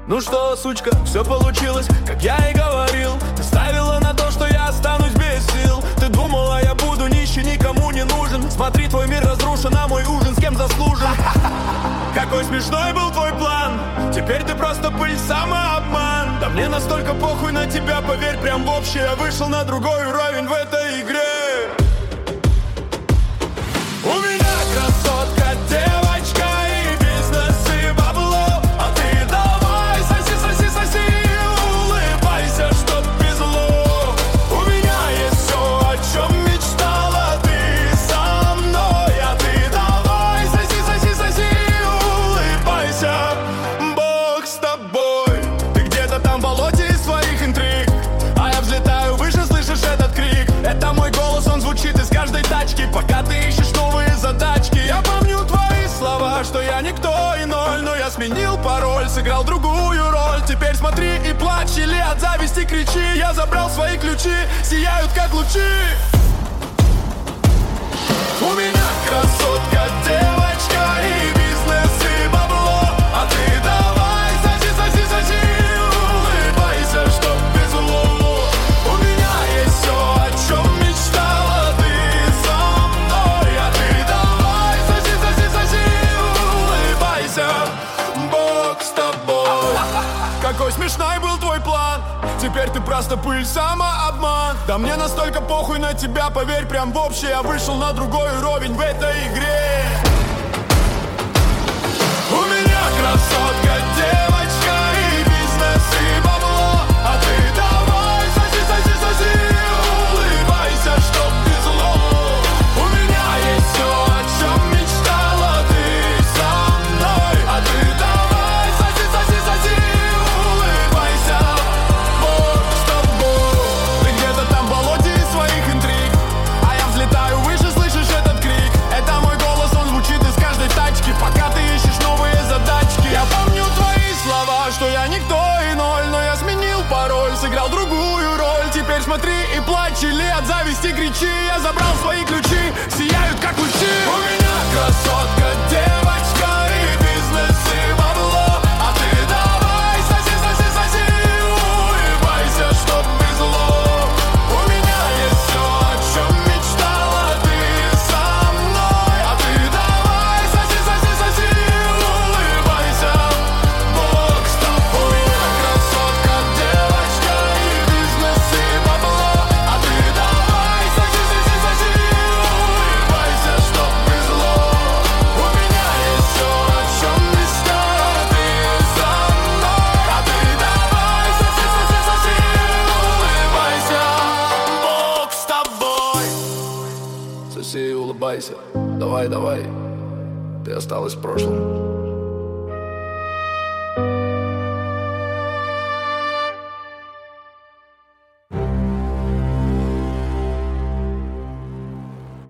Ну что, сучка, все получилось, как я и говорил. Ты ставила на то, что я останусь без сил. Ты думала, я буду нищий, никому не нужен. Смотри, твой мир разрушен, а мой ужин с кем заслужен. Какой смешной был твой план. Теперь ты просто пыль, самообман. Да мне настолько похуй на тебя, поверь, прям в общее. Я вышел на другой уровень в этой игре. У меня красотка, девочка и бизнес, и бабло. А ты давай, соси, соси, соси, улыбайся, чтоб везло. У меня есть все, о чем мечтала ты со мной. А ты давай, соси, соси, соси, улыбайся, Бог с тобой. Ты где-то там в болоте из своих интриг, а я взлетаю выше, слышишь этот крик? Это мой голос, он звучит из каждой тачки, пока ты ищешь новые задачки. Я помню твои слова, что я никто и ноль, но я сменил пароль, сыграл другую роль. Теперь смотри и плачь, или от зависти кричи. Я забрал свои ключи, сияют как лучи. У меня красотка, девочка и бизнес, и бабло. А ты давай, соси, соси, соси, улыбайся, чтоб везло. У меня есть все, о чем мечтала ты со мной. А ты давай, соси, соси, соси, улыбайся, Бог с тобой. Какой смешной был твой план. Теперь ты просто пыль, самообман. Да мне настолько похуй на тебя, поверь, прям в общее. Я вышел на другой уровень в этой игре. У меня красотка, девочка и бизнес, и бабло. А ты давай, соси, соси, соси, улыбайся, чтоб везло. У меня есть все, о чем мечтала ты со мной. А ты давай, соси, соси, соси, улыбайся, Бог с тобой. Ты где-то там в болоте из своих интриг, а я взлетаю выше, слышишь этот крик? Это мой голос, он звучит из каждой тачки, пока ты ищешь новые задачки. Я помню твои слова, что я никто и ноль, но я сменил пароль, сыграл другую роль. Теперь смотри и плачь, или от зависти кричи. Я забрал свои ключи, сияют как лучи. У меня красотка, девочка и бизнес, и бабло. А ты давай, соси, соси, соси, улыбайся, чтоб везло. У меня есть все, о чем мечтала ты со мной. А ты давай, соси, соси, соси, улыбайся, Бог с тобой. У меня красотка, девочка и бизнес, и бабло. А ты давай, соси, соси, соси, улыбайся, чтоб везло. У меня есть все, о чем мечтала ты со мной. А ты давай, соси, соси, соси, улыбайся, Бог с тобой. Соси и улыбайся, давай, давай. Ты осталась в прошлом.